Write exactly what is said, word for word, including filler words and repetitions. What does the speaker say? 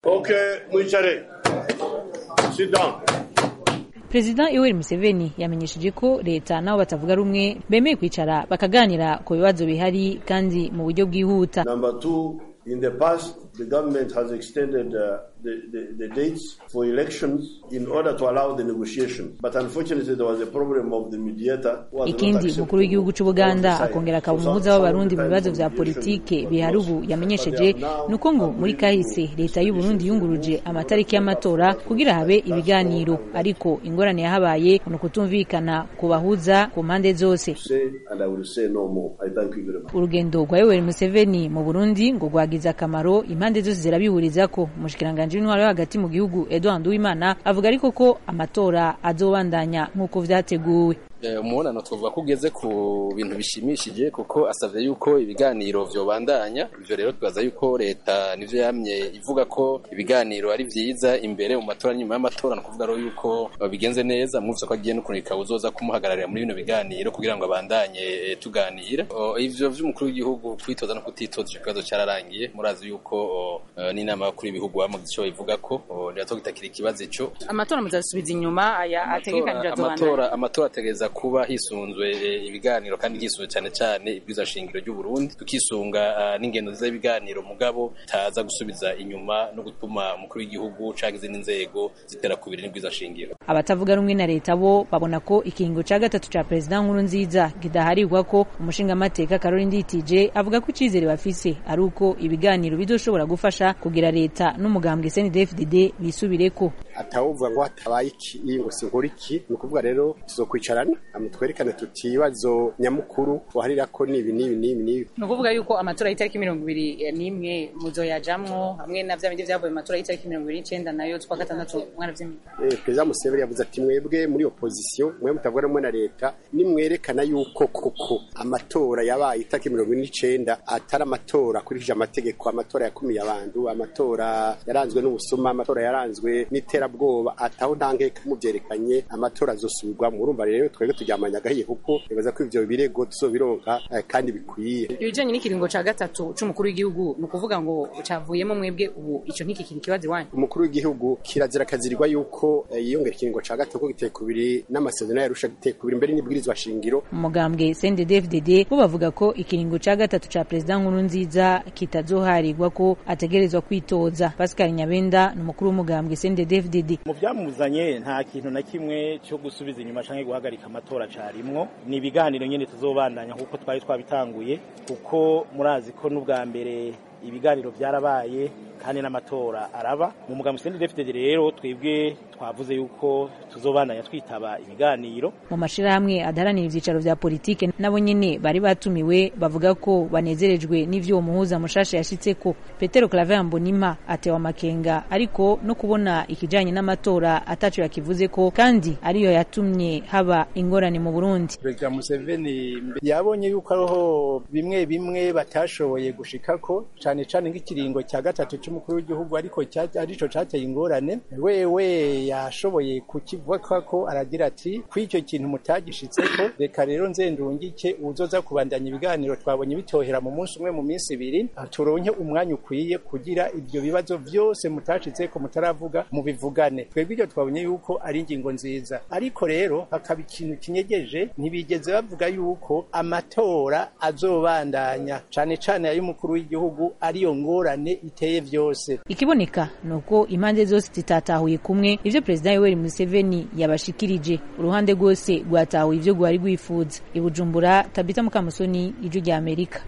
Okay, mwicare. Sit down. President Yoweri Museveni yamenyesheje ko leta nabo batavuga rumwe bemeye kwicara bakaganira ku bibazo bihari kandi mu buryo bwihuta. Number two, in the past, the government has extended uh, the, the, the dates for elections in order to allow the negotiation. But unfortunately, there was a problem of the mediator. Ikindi mukuru w'igihugu cy'u Buganda akongera akaba umuhuza w'abarundi mu bibazo vya politike bihari ubu yamenyesheje nuko ngo muri kahise leta y'u Burundi yunguruje amatariki y'amatora kugira habe ibiganiro, ariko ingorane yahabaye no kutumvikana ku bahuza ku mpande zose. Urugendo rwa Yoweri Museveni mu Burundi ngo rwagize akamaro, impande zose zirabihuriza ko. Umushikiranganje w'intwaro hagati mu gihugu Edouard Uwimana avuga ariko ko amatora azobandanya nk'uko vyateguwe. Umunano twavuga ko ugeze ku bintu bishimishije kuko asavye yuko ibiganiro vyobandanya. Ivyo rero twaza yuko leta nivyo yamye ivuga ko ibiganiro ari vyiza imbere mu matora, nyuma y'amatora no kuvuga ro yuko bigenze neza. Muvyo ko agiye no kunika uzoza kumuhagararira muri bino biganiro kugira ngo abandanye tuganira. Ivyo vy'umukuru w'igihugu kwitoza no kutitoza ikibazo cyararangiye. Murazi yuko n'inama kuri ibihugu bamaze cyo ivuga ko ndatogita ikibazo ico amatora muzasubiza inyuma aya ategekanije azobandanya. Amatora amatora ategeza kuba hisunzwe ibiganiro kandi hisunzwe cyane cyane ibwiza shingiro ry'u Burundi, tukisunga uh, n'ingendo z'ibiganiro mugabo taza gusubiza inyuma no gutuma umukuru w'igihugu canke izindi nzego zitera kubiri n'ibwiza shingiro. Abatavuga rumwe na leta bo babona ko ikingo ca gatatu ca President Nkurunziza kidaharirwa ko. Umushinga amateka Caroline Nditije avuga ko icizere bafise ari uko ibiganiro bizoshobora gufasha kugira leta n'umugambwe C N D F D D bisubireko. Atawuvuga ngo hatabaye iki ngo sinkora iki, ni ukuvuga rero tuzokwicarana amutwerekane tuti ibibazo nyamukuru waharira ko nibi nibi nibi nibi. No kuvuga yuko amatora y'itariki mirongo ibiri n'imwe muzoyajamwo hamwe na vya bindi vyavuye mu matora y'itariki mirongo ibiri n'icenda nayo twa gatandatu mwana vy'imwe. Eh President Museveni yavuze ati mwebwe muri opposition mwe mutavuga rumwe na leta nimwerekana yuko koko amatora yabaye itariki mirongo ibiri n'icenda atari amatora kurikije amategeko, amatora yakumiye abantu, amatora yaranzwe n'ubusuma, amatora yaranzwe n'iterabwoba, ataho ntankeka muvyerekanye amatora azosubirwa. Murumva rero twege tujyamanya gahiye kuko bibaza ko ivyo birego tuzobironka eh, kandi bikwiye. Ibijanye n'ikiringo ca gatatu c'umukuru w'igihugu no kuvuga ngo cavuyemo mwebwe ubu ico nkiki kiri kibazi wanyu. Umukuru w'igihugu kirazira kazirirwa yuko eh, yiyongera ikiringo ca gatatu ko giteye kubiri n'amasezerano yarusha giteye kubiri mbere n'ibwirizwa shingiro. Umugambwe C N D F D D bo bavuga ko ikiringo ca gatatu ca President Nkurunziza kitazoharirwa ko ategerezwa kwitoza. Pascal Nyabenda n'umukuru w'umugambwe C N D F D D. Mu vyamuzanye nta kintu na kimwe cyo gusubiza inyuma canke guhagarika amatora carimwo, ni ibiganiro nyene tuzobandanya kuko twari twabitanguye, kuko murazi ko n'ubwa mbere ibiganiro byarabaye kandi n'amatora araba. Mu mugambi C N D F D D rero twebwe twavuze yuko tuzobandanya twitaba ibiganiro. Mu mashirahamwe adaharanira ivyicaro vya politike nabo nyene bari batumiwe bavuga ko banezerejwe n'ivyo muhuza mushasha yashitseko. Petero Claver Mbonima atewa makenga ariko no kubona ikijanye n'amatora ataco yakivuze ko kandi ariyo yatumye haba ingorane mu Burundi. President Museveni yabonye yuko ariho bimwe bimwe batashoboye gushikako, cane cane nk'ikiringo cya gatatu cy'umukuru w'igihugu ariko arico cateye ingorane. Wewe yashoboye kukivuga ko aragira ati kw'icyo kintu mutagishitseko reka rero nzendungike uzoza kubandanya ibiganiro twabonye bitohera mu munsi umwe mu minsi ibiri, turonke umwanya ukwiye kugira ibyo bibazo byose mutashitseko mutaravuga mu bivugane. Twebwe ibyo twabonye yuko ari ingingo nziza, ariko rero hakaba ikintu kinyegeje, ntibigeze bavuga yuko amatora azobandanya cane cane ay'umukuru w'igihugu ariyo ngorane iteye vyose. Ikiboneka nuko impande zose zitatahuye kumwe ivyo President Yoweri Museveni yabashikirije. Uruhande rwose rwatahuye ivyo gwari gwifuza. I Bujumbura, Tabita Mukamusoni, Ijwi rya Amerika.